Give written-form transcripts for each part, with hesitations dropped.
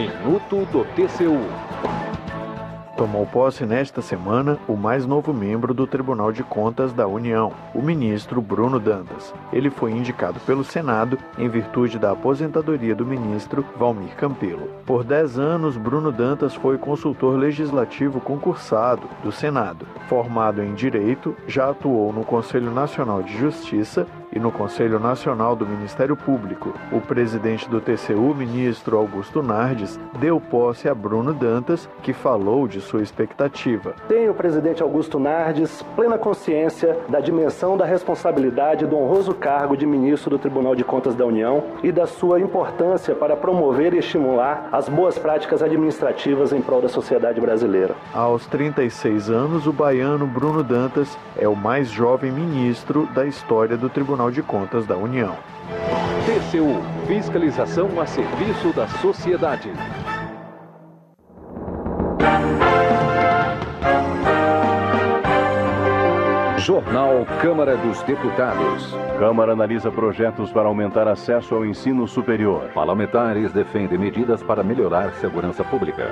Minuto do TCU. Tomou posse nesta semana o mais novo membro do Tribunal de Contas da União, o ministro Bruno Dantas. Ele foi indicado pelo Senado em virtude da aposentadoria do ministro Valmir Campelo. Por 10 anos, Bruno Dantas foi consultor legislativo concursado do Senado. Formado em Direito, já atuou no Conselho Nacional de Justiça e no Conselho Nacional do Ministério Público. O presidente do TCU, ministro Augusto Nardes, deu posse a Bruno Dantas, que falou de sua expectativa. Tenho, presidente Augusto Nardes, plena consciência da dimensão da responsabilidade do honroso cargo de ministro do Tribunal de Contas da União e da sua importância para promover e estimular as boas práticas administrativas em prol da sociedade brasileira. Aos 36 anos, o baiano Bruno Dantas é o mais jovem ministro da história do Tribunal de Contas da União. TCU, fiscalização a serviço da sociedade. Jornal Câmara dos Deputados. Câmara analisa projetos para aumentar acesso ao ensino superior. Parlamentares defendem medidas para melhorar segurança pública.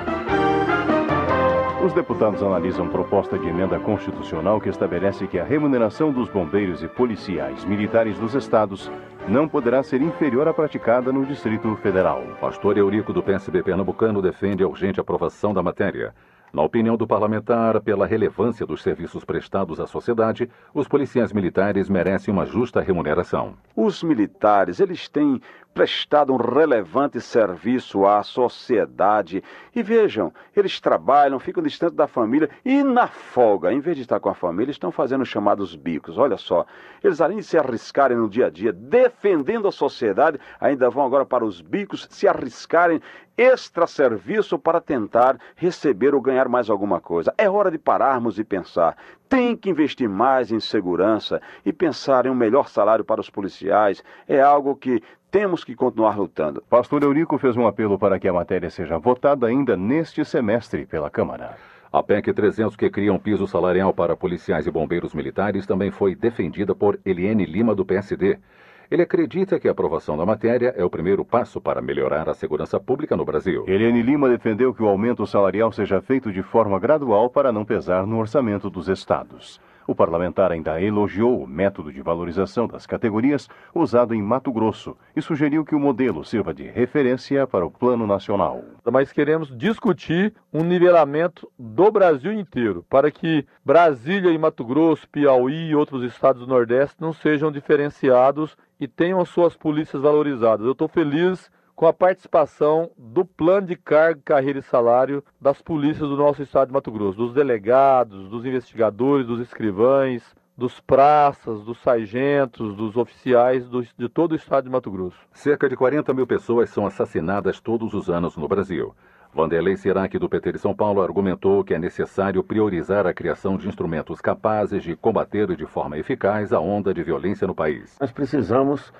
Os deputados analisam proposta de emenda constitucional que estabelece que a remuneração dos bombeiros e policiais militares dos estados não poderá ser inferior à praticada no Distrito Federal. Pastor Eurico, do PSB pernambucano, defende a urgente aprovação da matéria. Na opinião do parlamentar, pela relevância dos serviços prestados à sociedade, os policiais militares merecem uma justa remuneração. Os militares, eles têm prestado um relevante serviço à sociedade. E vejam, eles trabalham, ficam distantes da família e na folga, em vez de estar com a família, estão fazendo os chamados bicos. Olha só, eles além de se arriscarem no dia a dia, defendendo a sociedade, ainda vão agora para os bicos, se arriscarem extra serviço para tentar receber ou ganhar mais alguma coisa. É hora de pararmos e pensar. Tem que investir mais em segurança e pensar em um melhor salário para os policiais. É algo que temos que continuar lutando. Pastor Eurico fez um apelo para que a matéria seja votada ainda neste semestre pela Câmara. A PEC 300, que cria um piso salarial para policiais e bombeiros militares, também foi defendida por Eliane Lima, do PSD. Ele acredita que a aprovação da matéria é o primeiro passo para melhorar a segurança pública no Brasil. Eliane Lima defendeu que o aumento salarial seja feito de forma gradual para não pesar no orçamento dos estados. O parlamentar ainda elogiou o método de valorização das categorias usado em Mato Grosso e sugeriu que o modelo sirva de referência para o Plano Nacional. Mas queremos discutir um nivelamento do Brasil inteiro, para que Brasília e Mato Grosso, Piauí e outros estados do Nordeste não sejam diferenciados e tenham as suas polícias valorizadas. Eu estou feliz com a participação do plano de carga, carreira e salário das polícias do nosso estado de Mato Grosso, dos delegados, dos investigadores, dos escrivães, dos praças, dos sargentos, dos oficiais de todo o estado de Mato Grosso. Cerca de 40 mil pessoas são assassinadas todos os anos no Brasil. Vanderlei Sirac, do PT de São Paulo, argumentou que é necessário priorizar a criação de instrumentos capazes de combater de forma eficaz a onda de violência no país. Nós precisamos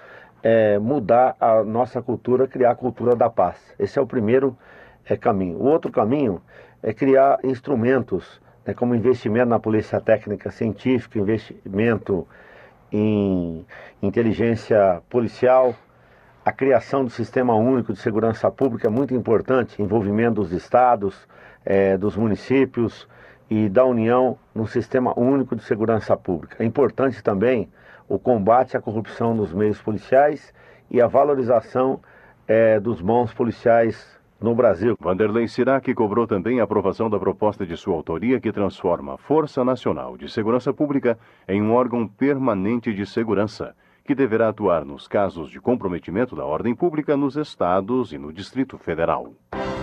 mudar a nossa cultura, criar a cultura da paz. Esse é o primeiro caminho. O outro caminho é criar instrumentos, como investimento na polícia técnica científica, investimento em inteligência policial. A criação do Sistema Único de Segurança Pública é muito importante, envolvimento dos estados, dos municípios e da União no Sistema Único de Segurança Pública. É importante também o combate à corrupção nos meios policiais e a valorização dos bons policiais no Brasil. Vanderlei Sirac cobrou também a aprovação da proposta de sua autoria que transforma a Força Nacional de Segurança Pública em um órgão permanente de segurança, que deverá atuar nos casos de comprometimento da ordem pública nos estados e no Distrito Federal.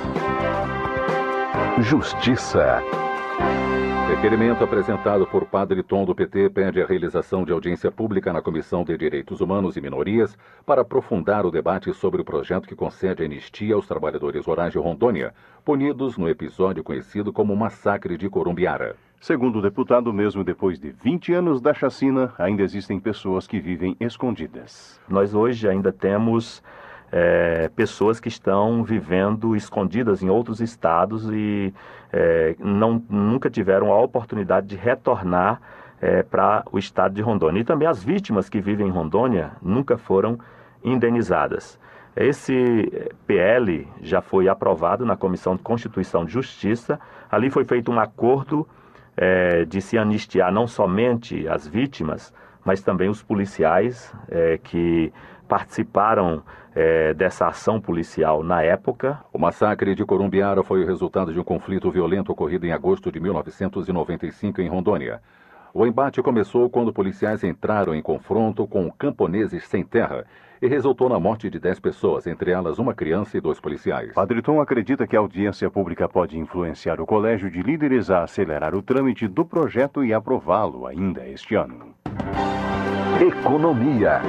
Justiça. Requerimento apresentado por Padre Tom, do PT, pede a realização de audiência pública na Comissão de Direitos Humanos e Minorias para aprofundar o debate sobre o projeto que concede anistia aos trabalhadores rurais de Rondônia, punidos no episódio conhecido como Massacre de Corumbiara. Segundo o deputado, mesmo depois de 20 anos da chacina, ainda existem pessoas que vivem escondidas. Nós hoje ainda temos pessoas que estão vivendo escondidas em outros estados e nunca tiveram a oportunidade de retornar para o estado de Rondônia. E também as vítimas que vivem em Rondônia nunca foram indenizadas. Esse PL já foi aprovado na Comissão de Constituição e Justiça. Ali foi feito um acordo de se anistiar não somente as vítimas, mas também os policiais que participaram dessa ação policial na época. O massacre de Corumbiara foi o resultado de um conflito violento ocorrido em agosto de 1995 em Rondônia. O embate começou quando policiais entraram em confronto com camponeses sem terra e resultou na morte de 10 pessoas, entre elas uma criança e 2 policiais. Padre Tom acredita que a audiência pública pode influenciar o Colégio de Líderes a acelerar o trâmite do projeto e aprová-lo ainda este ano. Economia.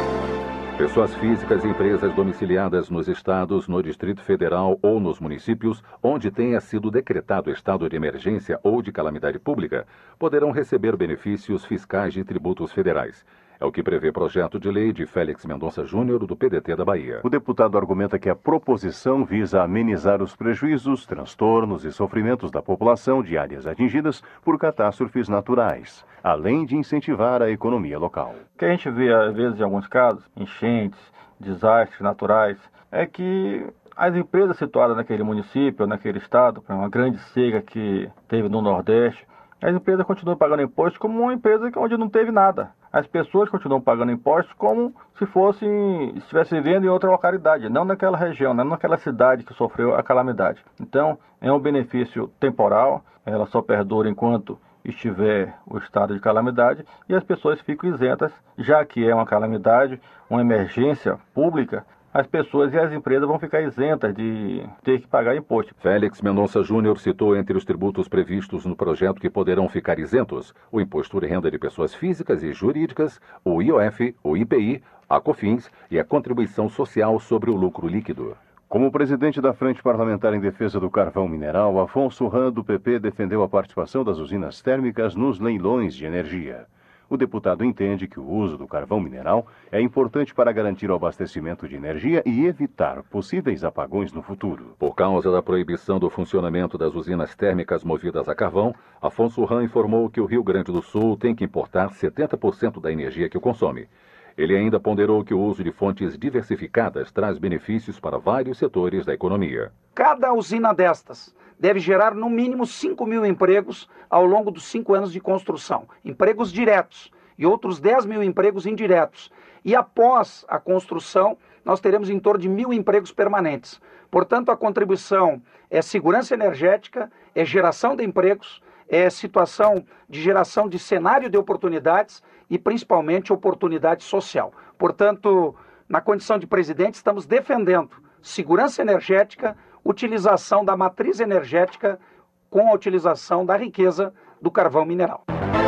Pessoas físicas e empresas domiciliadas nos estados, no Distrito Federal ou nos municípios onde tenha sido decretado estado de emergência ou de calamidade pública poderão receber benefícios fiscais de tributos federais. É o que prevê projeto de lei de Félix Mendonça Júnior, do PDT da Bahia. O deputado argumenta que a proposição visa amenizar os prejuízos, transtornos e sofrimentos da população de áreas atingidas por catástrofes naturais, além de incentivar a economia local. O que a gente vê, às vezes, em alguns casos, enchentes, desastres naturais, é que as empresas situadas naquele município, naquele estado, uma grande seca que teve no Nordeste, as empresas continuam pagando imposto como uma empresa onde não teve nada. As pessoas continuam pagando impostos como se estivessem vivendo em outra localidade, não naquela região, não naquela cidade que sofreu a calamidade. Então, é um benefício temporal, ela só perdura enquanto estiver o estado de calamidade e as pessoas ficam isentas, já que é uma calamidade, uma emergência pública. As pessoas e as empresas vão ficar isentas de ter que pagar imposto. Félix Mendonça Júnior citou entre os tributos previstos no projeto que poderão ficar isentos o Imposto de Renda de Pessoas Físicas e Jurídicas, o IOF, o IPI, a COFINS e a Contribuição Social sobre o Lucro Líquido. Como presidente da Frente Parlamentar em Defesa do Carvão Mineral, Afonso Ram, do PP, defendeu a participação das usinas térmicas nos leilões de energia. O deputado entende que o uso do carvão mineral é importante para garantir o abastecimento de energia e evitar possíveis apagões no futuro. Por causa da proibição do funcionamento das usinas térmicas movidas a carvão, Afonso Ram informou que o Rio Grande do Sul tem que importar 70% da energia que consome. Ele ainda ponderou que o uso de fontes diversificadas traz benefícios para vários setores da economia. Cada usina destas deve gerar no mínimo 5 mil empregos ao longo dos 5 anos de construção. Empregos diretos e outros 10 mil empregos indiretos. E após a construção, nós teremos em torno de 1.000 empregos permanentes. Portanto, a contribuição é segurança energética, é geração de empregos, é situação de geração de cenário de oportunidades e principalmente oportunidade social. Portanto, na condição de presidente, estamos defendendo segurança energética, utilização da matriz energética com a utilização da riqueza do carvão mineral.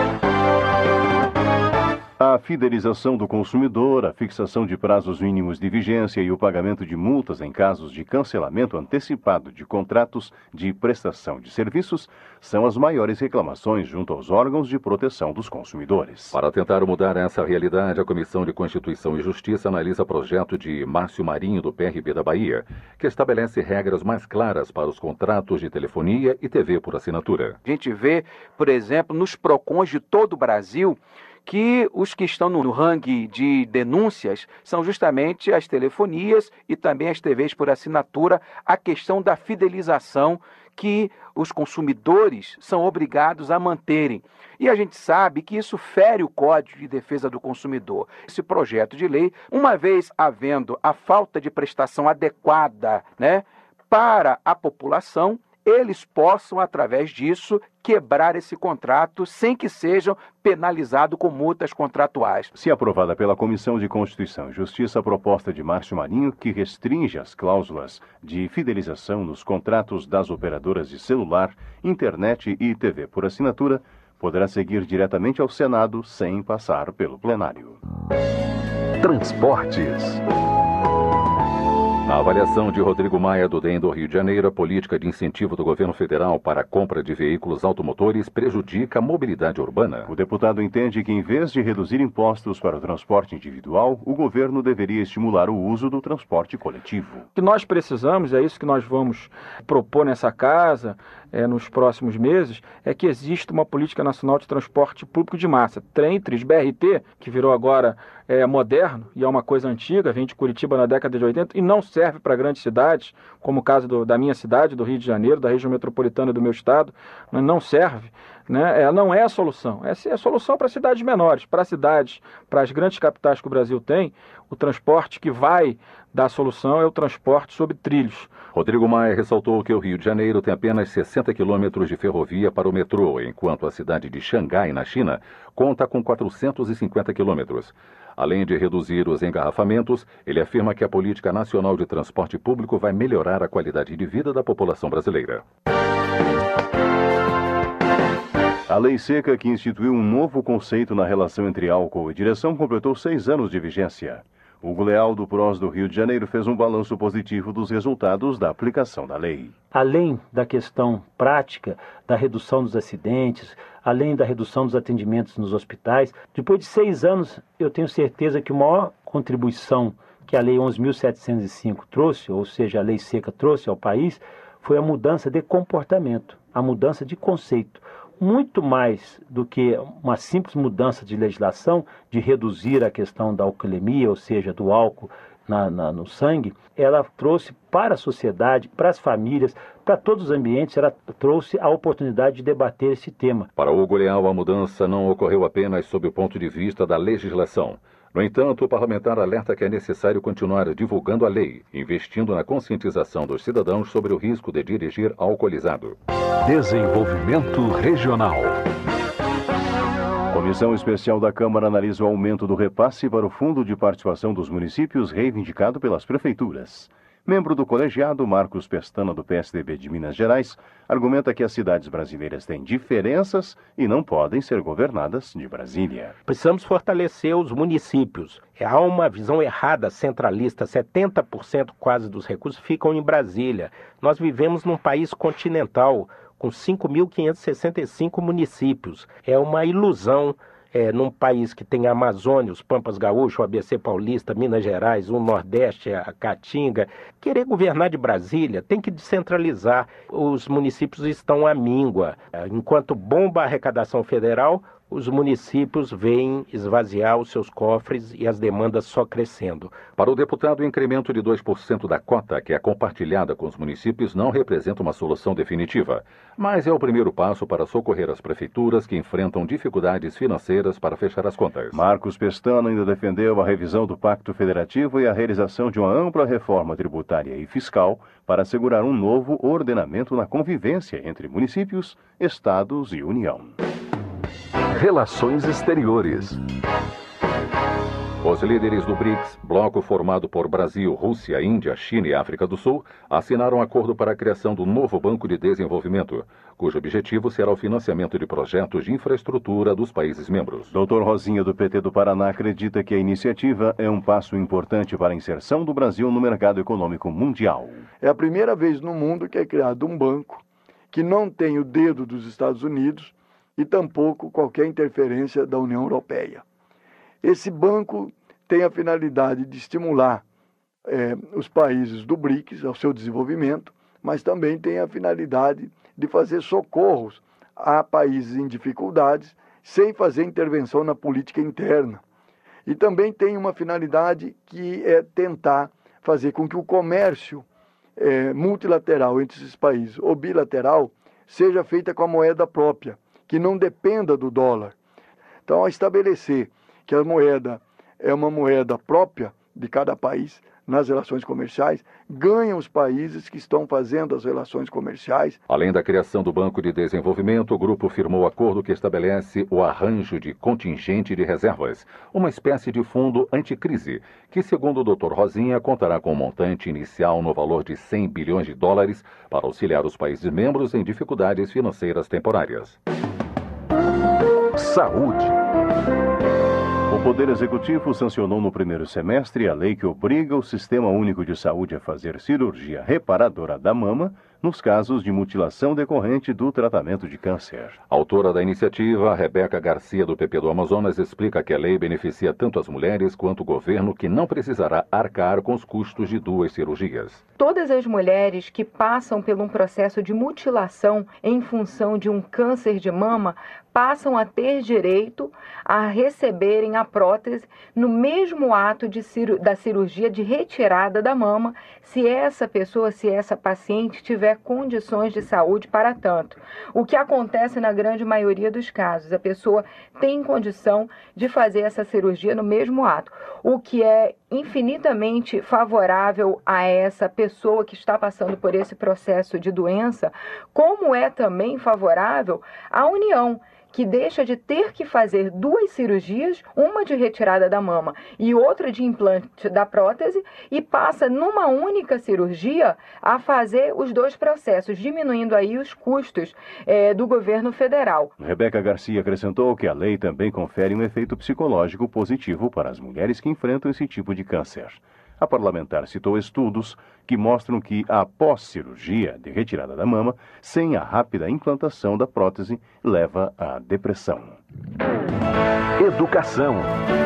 A fidelização do consumidor, a fixação de prazos mínimos de vigência e o pagamento de multas em casos de cancelamento antecipado de contratos de prestação de serviços são as maiores reclamações junto aos órgãos de proteção dos consumidores. Para tentar mudar essa realidade, a Comissão de Constituição e Justiça analisa projeto de Márcio Marinho, do PRB da Bahia, que estabelece regras mais claras para os contratos de telefonia e TV por assinatura. A gente vê, por exemplo, nos PROCONs de todo o Brasil, que os que estão no ranking de denúncias são justamente as telefonias e também as TVs por assinatura, a questão da fidelização que os consumidores são obrigados a manterem. E a gente sabe que isso fere o Código de Defesa do Consumidor. Esse projeto de lei, uma vez havendo a falta de prestação adequada, para a população, eles possam, através disso, quebrar esse contrato sem que sejam penalizados com multas contratuais. Se aprovada pela Comissão de Constituição e Justiça, a proposta de Márcio Marinho, que restringe as cláusulas de fidelização nos contratos das operadoras de celular, internet e TV por assinatura, poderá seguir diretamente ao Senado sem passar pelo plenário. Transportes. Na avaliação de Rodrigo Maia, do DEM do Rio de Janeiro, a política de incentivo do governo federal para a compra de veículos automotores prejudica a mobilidade urbana. O deputado entende que, em vez de reduzir impostos para o transporte individual, o governo deveria estimular o uso do transporte coletivo. O que nós precisamos, é isso que nós vamos propor nessa casa, nos próximos meses, é que existe uma política nacional de transporte público de massa. Trem, BRT, que virou agora moderno e é uma coisa antiga, vem de Curitiba na década de 80 e não serve para grandes cidades, como o caso da minha cidade, do Rio de Janeiro, da região metropolitana do meu estado, não serve. Ela não é a solução. Essa é a solução para cidades menores, para as grandes capitais que o Brasil tem. O transporte que vai dar solução é o transporte sobre trilhos. Rodrigo Maia ressaltou que o Rio de Janeiro tem apenas 60 quilômetros de ferrovia para o metrô, enquanto a cidade de Xangai, na China, conta com 450 quilômetros. Além de reduzir os engarrafamentos, ele afirma que a Política Nacional de Transporte Público vai melhorar a qualidade de vida da população brasileira. A lei seca, que instituiu um novo conceito na relação entre álcool e direção, completou 6 anos de vigência. Hugo Leal, do PROS do Rio de Janeiro, fez um balanço positivo dos resultados da aplicação da lei. Além da questão prática, da redução dos acidentes, além da redução dos atendimentos nos hospitais, depois de 6 anos, eu tenho certeza que a maior contribuição que a Lei 11.705 trouxe, ou seja, a lei seca trouxe ao país, foi a mudança de comportamento, a mudança de conceito. Muito mais do que uma simples mudança de legislação, de reduzir a questão da alcoolemia, ou seja, do álcool no sangue, ela trouxe para a sociedade, para as famílias, para todos os ambientes, ela trouxe a oportunidade de debater esse tema. Para Hugo Leal, a mudança não ocorreu apenas sob o ponto de vista da legislação. No entanto, o parlamentar alerta que é necessário continuar divulgando a lei, investindo na conscientização dos cidadãos sobre o risco de dirigir alcoolizado. Desenvolvimento Regional. Comissão Especial da Câmara analisa o aumento do repasse para o Fundo de Participação dos Municípios, reivindicado pelas prefeituras. Membro do colegiado, Marcos Pestana, do PSDB de Minas Gerais, argumenta que as cidades brasileiras têm diferenças e não podem ser governadas de Brasília. Precisamos fortalecer os municípios. Há uma visão errada, centralista, 70% quase dos recursos ficam em Brasília. Nós vivemos num país continental, com 5.565 municípios. É uma ilusão. Num país que tem a Amazônia, os Pampas Gaúcho, o ABC Paulista, Minas Gerais, o Nordeste, a Caatinga, querer governar de Brasília tem que descentralizar. Os municípios estão à míngua. Enquanto bomba a arrecadação federal, os municípios veem esvaziar os seus cofres e as demandas só crescendo. Para o deputado, o incremento de 2% da cota, que é compartilhada com os municípios, não representa uma solução definitiva, mas é o primeiro passo para socorrer as prefeituras que enfrentam dificuldades financeiras para fechar as contas. Marcos Pestana ainda defendeu a revisão do Pacto Federativo e a realização de uma ampla reforma tributária e fiscal para assegurar um novo ordenamento na convivência entre municípios, estados e União. Relações Exteriores. Os líderes do BRICS, bloco formado por Brasil, Rússia, Índia, China e África do Sul, assinaram um acordo para a criação do novo Banco de Desenvolvimento, cujo objetivo será o financiamento de projetos de infraestrutura dos países membros. Dr. Rosinha, do PT do Paraná, acredita que a iniciativa é um passo importante para a inserção do Brasil no mercado econômico mundial. É a primeira vez no mundo que é criado um banco que não tem o dedo dos Estados Unidos e tampouco qualquer interferência da União Europeia. Esse banco tem a finalidade de estimular os países do BRICS ao seu desenvolvimento, mas também tem a finalidade de fazer socorros a países em dificuldades sem fazer intervenção na política interna. E também tem uma finalidade que é tentar fazer com que o comércio multilateral entre esses países, ou bilateral, seja feita com a moeda própria, que não dependa do dólar. Então, ao estabelecer que a moeda é uma moeda própria de cada país nas relações comerciais, ganham os países que estão fazendo as relações comerciais. Além da criação do Banco de Desenvolvimento, o grupo firmou acordo que estabelece o arranjo de contingente de reservas, uma espécie de fundo anticrise, que, segundo o Dr. Rosinha, contará com um montante inicial no valor de 100 bilhões de dólares para auxiliar os países membros em dificuldades financeiras temporárias. Saúde. O Poder Executivo sancionou no primeiro semestre a lei que obriga o Sistema Único de Saúde a fazer cirurgia reparadora da mama nos casos de mutilação decorrente do tratamento de câncer. Autora da iniciativa, Rebeca Garcia, do PP do Amazonas, explica que a lei beneficia tanto as mulheres quanto o governo, que não precisará arcar com os custos de 2 cirurgias. Todas as mulheres que passam por um processo de mutilação em função de um câncer de mama passam a ter direito a receberem a prótese no mesmo ato da cirurgia de retirada da mama, se essa pessoa, se essa paciente tiver condições de saúde para tanto. O que acontece na grande maioria dos casos, a pessoa tem condição de fazer essa cirurgia no mesmo ato, o que é infinitamente favorável a essa pessoa que está passando por esse processo de doença, como é também favorável à união, que deixa de ter que fazer 2 cirurgias, uma de retirada da mama e outra de implante da prótese, e passa numa única cirurgia a fazer os 2 processos, diminuindo aí os custos do governo federal. Rebeca Garcia acrescentou que a lei também confere um efeito psicológico positivo para as mulheres que enfrentam esse tipo de câncer. A parlamentar citou estudos que mostram que, após cirurgia de retirada da mama, sem a rápida implantação da prótese, leva à depressão. Educação.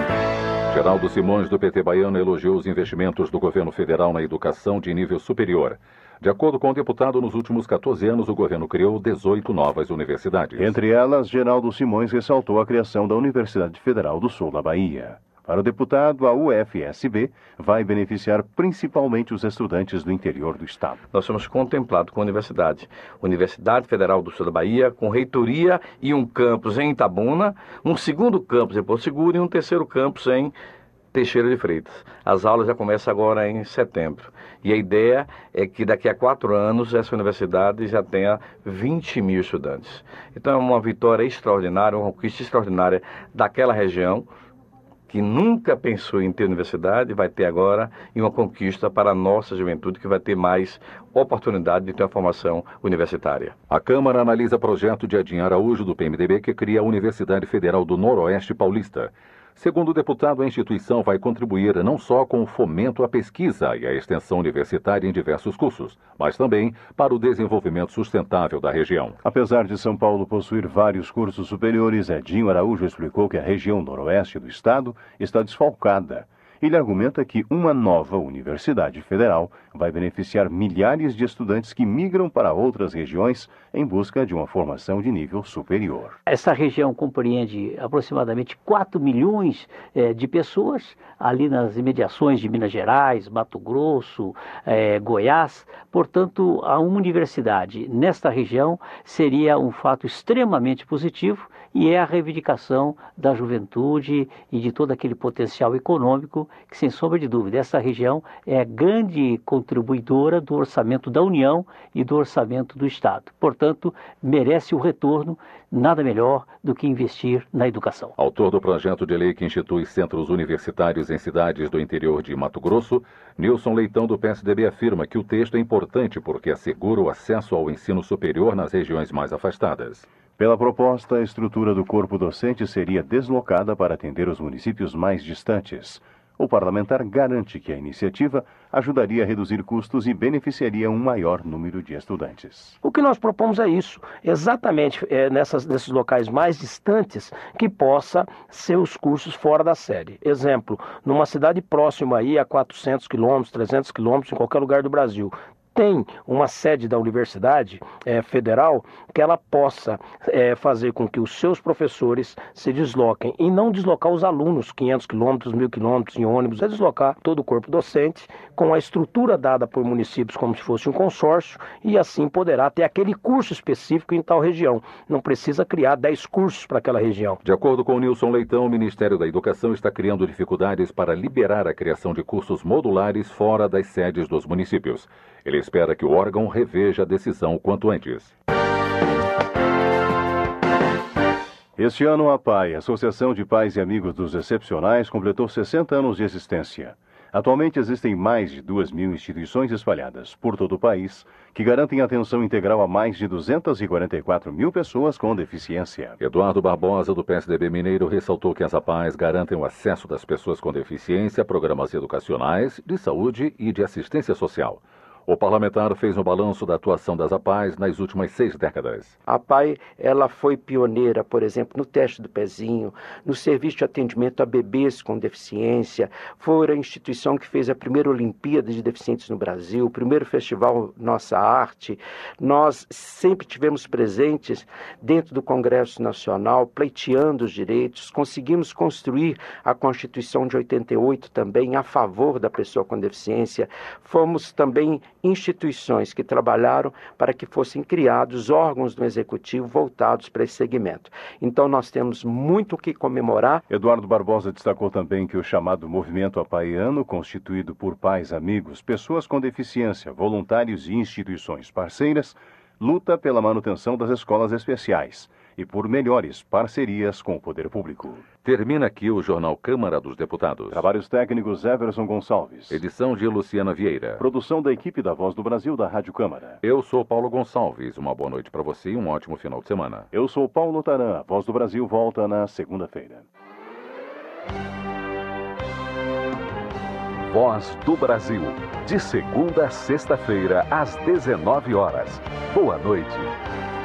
Geraldo Simões, do PT baiano, elogiou os investimentos do governo federal na educação de nível superior. De acordo com o deputado, nos últimos 14 anos, o governo criou 18 novas universidades. Entre elas, Geraldo Simões ressaltou a criação da Universidade Federal do Sul da Bahia. Para o deputado, a UFSB vai beneficiar principalmente os estudantes do interior do estado. Nós somos contemplados com a Universidade Federal do Sul da Bahia, com reitoria e um campus em Itabuna, um segundo campus em Porto Seguro e um terceiro campus em Teixeira de Freitas. As aulas já começam agora em setembro. E a ideia é que daqui a 4 anos essa universidade já tenha 20 mil estudantes. Então é uma vitória extraordinária, uma conquista extraordinária daquela região, que nunca pensou em ter universidade, vai ter agora, e uma conquista para a nossa juventude, que vai ter mais oportunidade de ter uma formação universitária. A Câmara analisa projeto de Edinho Araújo, do PMDB, que cria a Universidade Federal do Noroeste Paulista. Segundo o deputado, a instituição vai contribuir não só com o fomento à pesquisa e à extensão universitária em diversos cursos, mas também para o desenvolvimento sustentável da região. Apesar de São Paulo possuir vários cursos superiores, Edinho Araújo explicou que a região noroeste do estado está desfalcada. Ele argumenta que uma nova universidade federal vai beneficiar milhares de estudantes que migram para outras regiões em busca de uma formação de nível superior. Essa região compreende aproximadamente 4 milhões de pessoas, ali nas imediações de Minas Gerais, Mato Grosso, Goiás. Portanto, a universidade nesta região seria um fato extremamente positivo, e é a reivindicação da juventude e de todo aquele potencial econômico que, sem sombra de dúvida, essa região é a grande contribuidora do orçamento da União e do orçamento do Estado. Portanto, merece o retorno, nada melhor do que investir na educação. Autor do projeto de lei que institui centros universitários em cidades do interior de Mato Grosso, Nilson Leitão, do PSDB, afirma que o texto é importante porque assegura o acesso ao ensino superior nas regiões mais afastadas. Pela proposta, a estrutura do corpo docente seria deslocada para atender os municípios mais distantes. O parlamentar garante que a iniciativa ajudaria a reduzir custos e beneficiaria um maior número de estudantes. O que nós propomos é isso, exatamente nesses locais mais distantes, que possa ser os cursos fora da sede. Exemplo, numa cidade próxima aí a 400 quilômetros, 300 quilômetros, em qualquer lugar do Brasil, tem uma sede da Universidade Federal que ela possa fazer com que os seus professores se desloquem e não deslocar os alunos 500 quilômetros, 1.000 quilômetros em ônibus, é deslocar todo o corpo docente com a estrutura dada por municípios como se fosse um consórcio, e assim poderá ter aquele curso específico em tal região. Não precisa criar 10 cursos para aquela região. De acordo com o Nilson Leitão, o Ministério da Educação está criando dificuldades para liberar a criação de cursos modulares fora das sedes dos municípios. Ele espera que o órgão reveja a decisão o quanto antes. Este ano, a PAI, Associação de Pais e Amigos dos Excepcionais, completou 60 anos de existência. Atualmente existem mais de 2.000 instituições espalhadas por todo o país que garantem atenção integral a mais de 244 mil pessoas com deficiência. Eduardo Barbosa, do PSDB Mineiro, ressaltou que as APAES garantem o acesso das pessoas com deficiência a programas educacionais, de saúde e de assistência social. O parlamentar fez um balanço da atuação das APAES nas últimas 6 décadas. A APAE, ela foi pioneira, por exemplo, no teste do pezinho, no serviço de atendimento a bebês com deficiência, foi a instituição que fez a primeira Olimpíada de Deficientes no Brasil, o primeiro festival Nossa Arte. Nós sempre tivemos presentes dentro do Congresso Nacional, pleiteando os direitos, conseguimos construir a Constituição de 88 também a favor da pessoa com deficiência. Fomos também instituições que trabalharam para que fossem criados órgãos do Executivo voltados para esse segmento. Então nós temos muito o que comemorar. Eduardo Barbosa destacou também que o chamado movimento apaiano, constituído por pais, amigos, pessoas com deficiência, voluntários e instituições parceiras, luta pela manutenção das escolas especiais e por melhores parcerias com o poder público. Termina aqui o Jornal Câmara dos Deputados. Trabalhos técnicos Everson Gonçalves. Edição de Luciana Vieira. Produção da equipe da Voz do Brasil da Rádio Câmara. Eu sou Paulo Gonçalves. Uma boa noite para você e um ótimo final de semana. Eu sou Paulo Taran. A Voz do Brasil volta na segunda-feira. Voz do Brasil. De segunda a sexta-feira, às 19 horas. Boa noite.